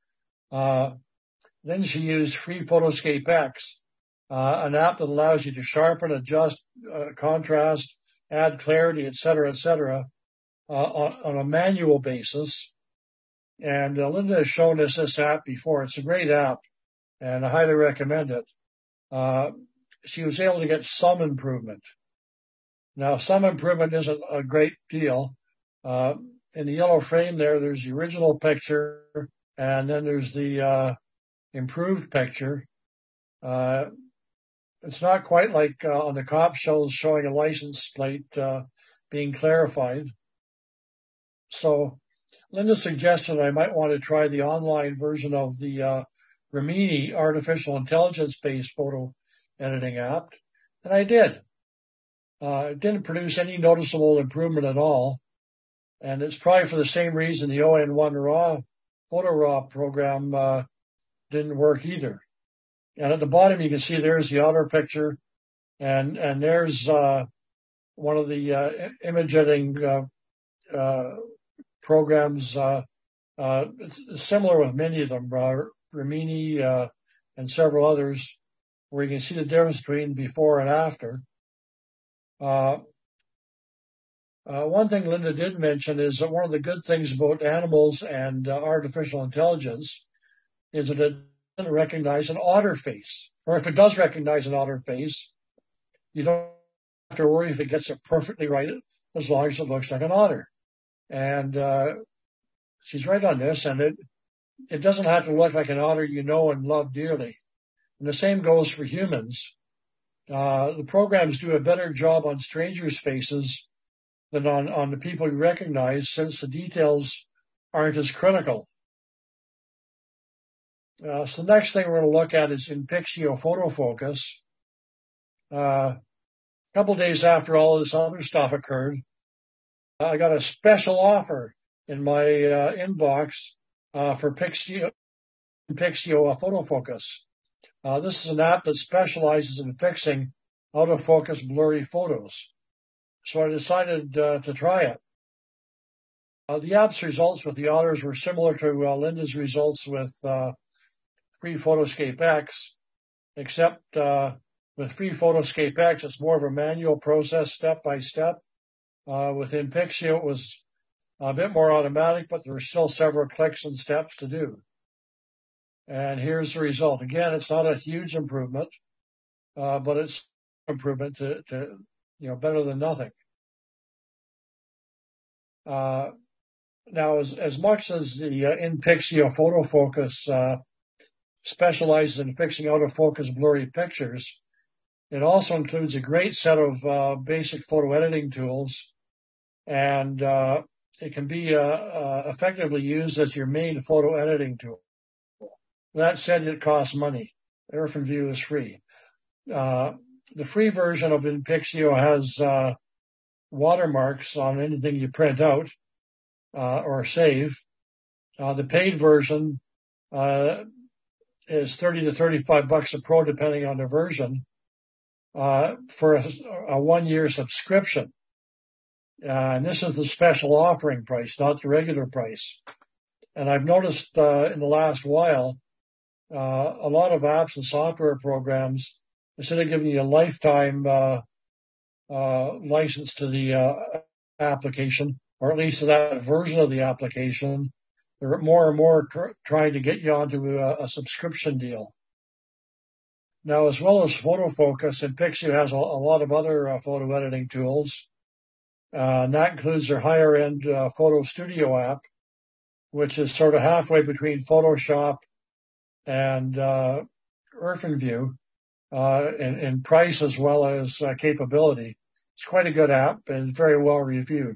Then she used Free Photoscape X, an app that allows you to sharpen, adjust, contrast, add clarity, etc., on a manual basis. And Linda has shown us this app before. It's a great app. and I highly recommend it. She was able to get some improvement. Now, some improvement isn't a great deal. In the yellow frame there's the original picture, and then there's the improved picture. It's not quite like on the cop shows showing a license plate being clarified. So Linda suggested I might want to try the online version of the Rimini artificial intelligence-based photo editing app, and I did. It didn't produce any noticeable improvement at all, and it's probably for the same reason the ON1 Photo Raw program didn't work either. And at the bottom you can see there's the outer picture, and there's one of the image editing programs, similar with many of them, Rimini and several others, where you can see the difference between before and after. One thing Linda did mention is that one of the good things about animals and artificial intelligence is that it doesn't recognize an otter face. Or if it does recognize an otter face, you don't have to worry if it gets it perfectly right, as long as it looks like an otter. And she's right on this, and it doesn't have to look like an otter you know and love dearly. And the same goes for humans. The programs do a better job on strangers' faces than on the people you recognize, since the details aren't as critical. So the next thing we're going to look at is InPixio Photo Focus. A couple of days after all of this other stuff occurred, I got a special offer in my inbox for InPixio Photo Focus. This is an app that specializes in fixing out-of-focus blurry photos. So I decided to try it. The app's results with the otters were similar to Linda's results with Free Photoscape X, except with Free Photoscape X, it's more of a manual process, step by step. With InPixio, it was a bit more automatic, but there were still several clicks and steps to do. And here's the result. Again, it's not a huge improvement, but it's improvement to better than nothing. Now, as much as the InPixio Photo Focus specializes in fixing out-of-focus blurry pictures, it also includes a great set of basic photo editing tools, and it can be effectively used as your main photo editing tool. That said, it costs money. OrphanView is free. The free version of InPixio has watermarks on anything you print out or save. The paid version is $30 to $35 a pro, depending on the version, for a 1-year subscription. And this is the special offering price, not the regular price. And I've noticed in the last while, a lot of apps and software programs, instead of giving you a lifetime license to the application, or at least to that version of the application, they're more and more trying to get you onto a subscription deal. Now, as well as Photo Focus, InPixio has a lot of other photo editing tools. And that includes their higher-end Photo Studio app, which is sort of halfway between Photoshop and OrphanView in price as well as capability. It's quite a good app and very well reviewed.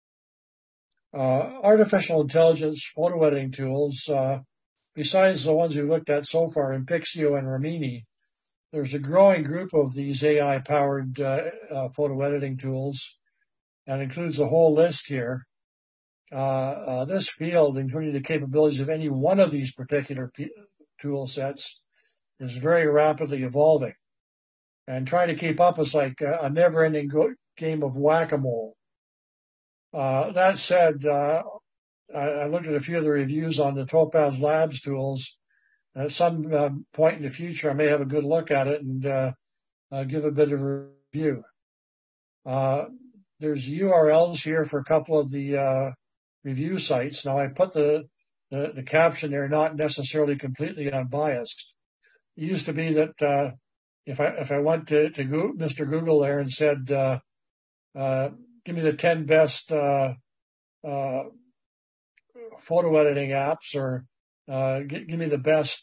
Artificial intelligence photo editing tools, besides the ones we looked at so far, InPixio and Rimini, there's a growing group of these AI-powered photo editing tools, and includes a whole list here. This field, including the capabilities of any one of these particular tool sets, is very rapidly evolving. And trying to keep up is like a never-ending game of whack-a-mole. That said, I looked at a few of the reviews on the Topaz Labs tools, and at some point in the future, I may have a good look at it and give a bit of a review. There's URLs here for a couple of the review sites. Now, I put the caption there, not necessarily completely unbiased. it used to be that if I went to Mr. Google there and said, give me the 10 best photo editing apps, or give me the best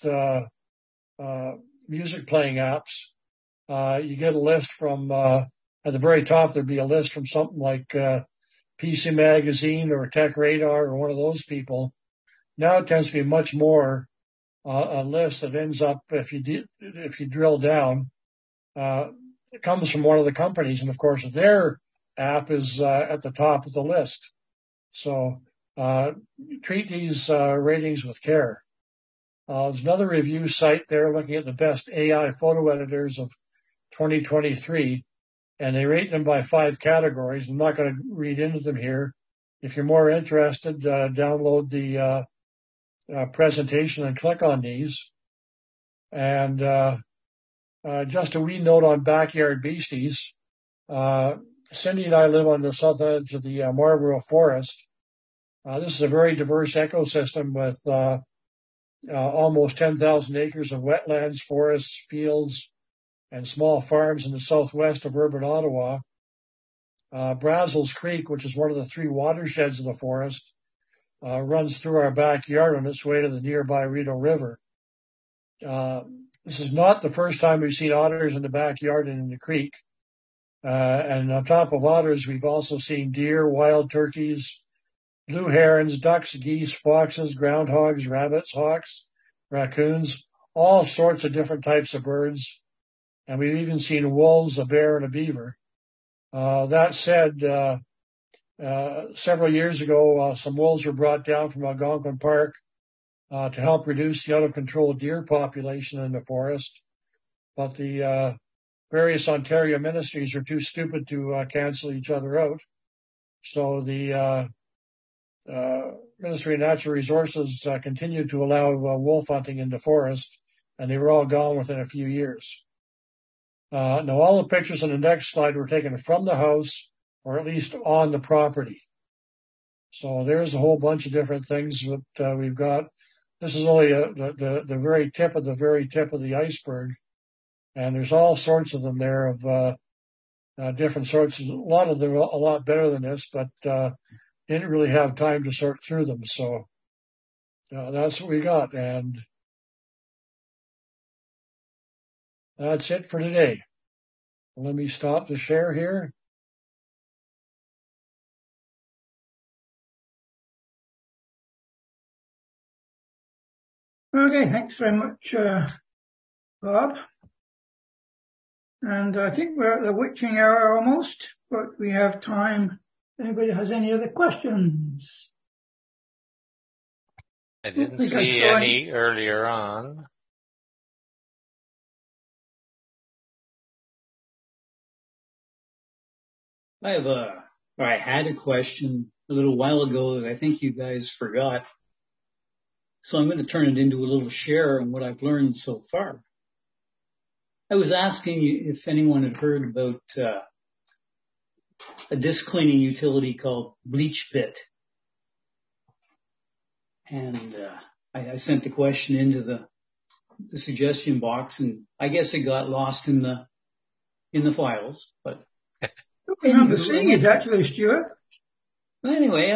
music playing apps, you get a list from at the very top. There'd be a list from something like PC Magazine or Tech Radar or one of those people. Now it tends to be much more a list that ends up, if you drill down, it comes from one of the companies, and of course their app is at the top of the list. So treat these ratings with care. There's another review site there looking at the best AI photo editors of 2023, and they rate them by 5 categories. I'm not going to read into them here. If you're more interested, download the presentation and click on these. And just a wee note on Backyard Beasties. Cindy and I live on the south edge of the Marlborough Forest. This is a very diverse ecosystem with almost 10,000 acres of wetlands, forests, fields, and small farms in the southwest of urban Ottawa. Brazils Creek, which is one of the 3 watersheds of the forest, runs through our backyard on its way to the nearby Rideau River. This is not the first time we've seen otters in the backyard and in the creek. And on top of otters, we've also seen deer, wild turkeys, blue herons, ducks, geese, foxes, groundhogs, rabbits, hawks, raccoons, all sorts of different types of birds. And we've even seen wolves, a bear, and a beaver. That said, several years ago, some wolves were brought down from Algonquin Park to help reduce the out-of-control deer population in the forest. But the various Ontario ministries are too stupid to cancel each other out. So the Ministry of Natural Resources continued to allow wolf hunting in the forest, and they were all gone within a few years. Now, all the pictures on the next slide were taken from the house, or at least on the property. So there's a whole bunch of different things that we've got. This is only the very tip of the iceberg, and there's all sorts of them there of different sorts. A lot of them are a lot better than this, but didn't really have time to sort through them. So that's what we got, and that's it for today. Let me stop the share here. Okay, thanks very much, Bob. And I think we're at the witching hour almost, but we have time. Anybody has any other questions? I didn't see any earlier on. I had a question a little while ago that I think you guys forgot. So I'm going to turn it into a little share on what I've learned so far. I was asking you if anyone had heard about a disc cleaning utility called BleachBit. And I sent the question into the suggestion box, and I guess it got lost in the files. But I don't remember seeing it actually, Stuart. Well, anyway,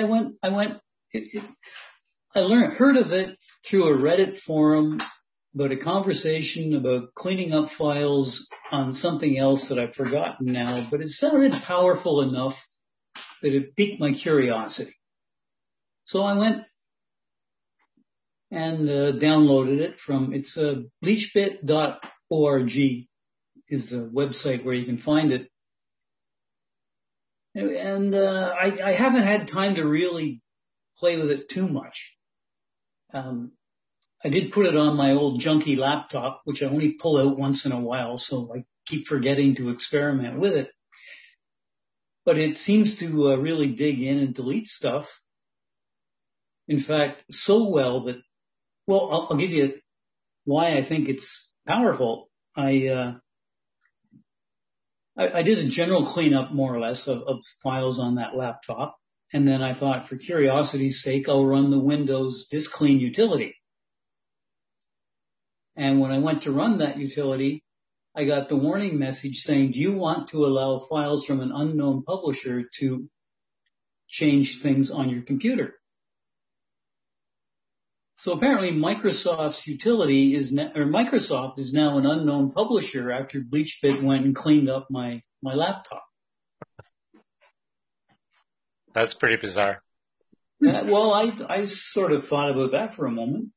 I heard of it through a Reddit forum about a conversation about cleaning up files on something else that I've forgotten now, but it sounded powerful enough that it piqued my curiosity. So I went and downloaded it it's bleachbit.org is the website where you can find it. And I haven't had time to really play with it too much. I did put it on my old junky laptop, which I only pull out once in a while, so I keep forgetting to experiment with it. But it seems to really dig in and delete stuff. In fact, so well that, well, I'll give you why I think it's powerful. I did a general cleanup, more or less, of files on that laptop. And then I thought, for curiosity's sake, I'll run the Windows Disk Clean utility. And when I went to run that utility, I got the warning message saying, do you want to allow files from an unknown publisher to change things on your computer? So apparently Microsoft's utility Microsoft is now an unknown publisher after BleachBit went and cleaned up my laptop. That's pretty bizarre. Well, I sort of thought about that for a moment.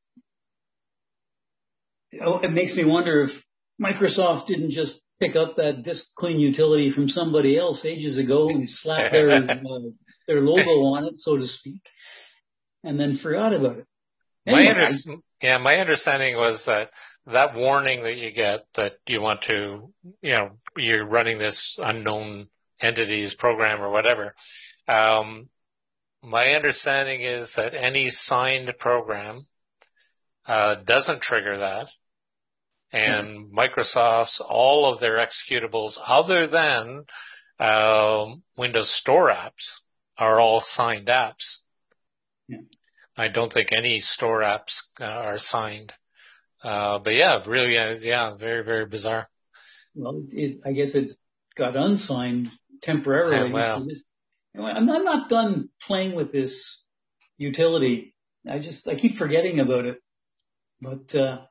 It makes me wonder if Microsoft didn't just pick up that disk clean utility from somebody else ages ago and slap their logo on it, so to speak, and then forgot about it. Anyway, my understanding was that warning that you get that you want to, you're running this unknown entities program or whatever. My understanding is that any signed program doesn't trigger that. And Microsoft's, all of their executables other than Windows Store apps are all signed apps. Yeah. I don't think any store apps are signed. But yeah, really, very, very bizarre. Well, I guess it got unsigned temporarily. Well. I'm not done playing with this utility. I keep forgetting about it. But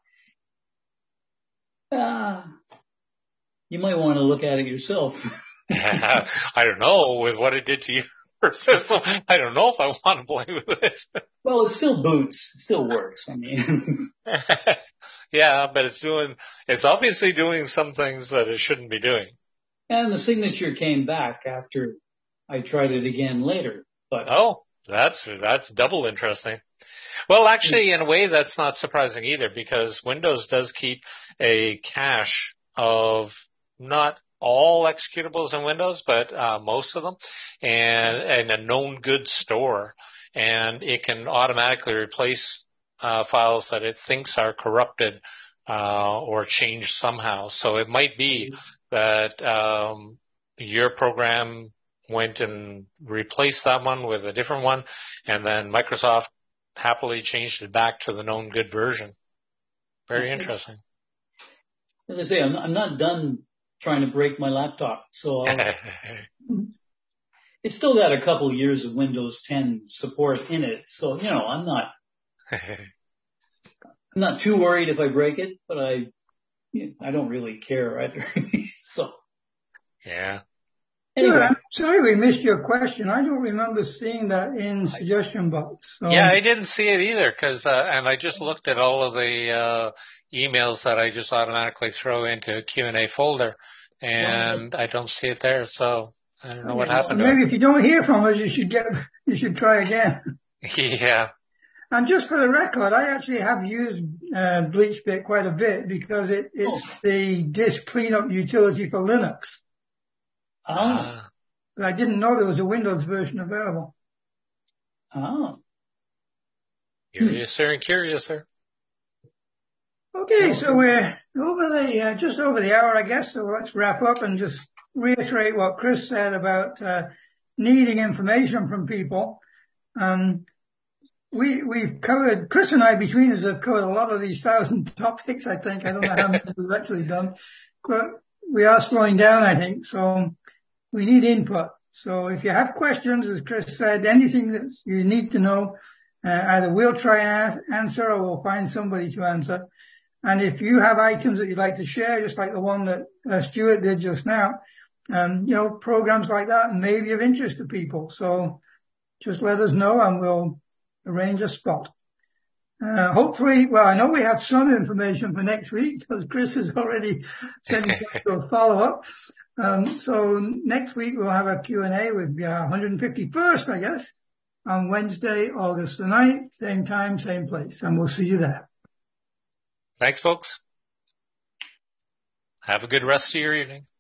you might want to look at it yourself. I don't know, with what it did to your system. I don't know if I want to play with it. Well, it still boots. It still works. I mean. Yeah, but it's obviously doing some things that it shouldn't be doing. And the signature came back after I tried it again later. But that's double interesting. Well, actually, in a way, that's not surprising either, because Windows does keep a cache of not all executables in Windows, but most of them, and a known good store. And it can automatically replace files that it thinks are corrupted or changed somehow. So it might be that your program went and replaced that one with a different one, and then Microsoft happily changed it back to the known good version. Very interesting. As I say, I'm not done trying to break my laptop, so it's still got a couple of years of Windows 10 support in it. So I'm not too worried if I break it, but I don't really care either. So yeah. Anyway. I'm sorry we missed your question. I don't remember seeing that in suggestion box. So. Yeah, I didn't see it either and I just looked at all of the emails that I just automatically throw into a Q&A folder, and I don't see it there. So I don't know what happened. Maybe if you don't hear from us, you should try again. Yeah. And just for the record, I actually have used BleachBit quite a bit because it's the disk cleanup utility for Linux. But I didn't know there was a Windows version available. Curiouser and curiouser. Okay, so we're just over the hour, I guess. So let's wrap up and just reiterate what Chris said about needing information from people. We've covered, Chris and I between us have covered a lot of these 1,000 topics, I think. I don't know how many we've actually done. But we are slowing down, I think. So we need input. So if you have questions, as Chris said, anything that you need to know, either we'll try and answer or we'll find somebody to answer. And if you have items that you'd like to share, just like the one that Stuart did just now, programs like that may be of interest to people. So just let us know and we'll arrange a spot. Hopefully, I know we have some information for next week because Chris has already sent us a follow-up. So next week we'll have a Q&A with 151st, I guess, on Wednesday, August the 9th, same time, same place, and we'll see you there. Thanks, folks. Have a good rest of your evening.